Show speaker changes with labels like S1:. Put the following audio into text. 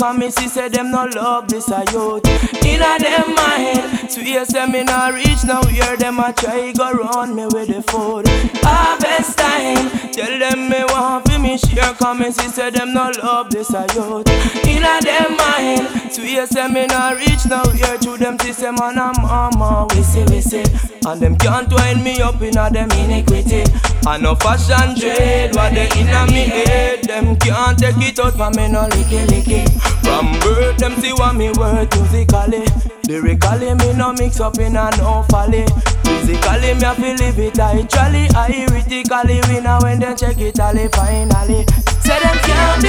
S1: cause me see say them no love this a youth. Inna them mind, swear say me not reach now where them a try go round me with the food. Harvest time, tell them me want fi me share, cause me see say them no love this a youth. Inna them mind, swear say me not reach now where to them see say man a mama we see, and them can't wind me up inna them iniquity. I no fashion trade, what they inna me head, them can't take it out from me no licky. From birth them see what me worth musically. Lyrically me no mix up in a no folly. Physically me a feel live it actually. I critically win when them check it all finally. Say them can't be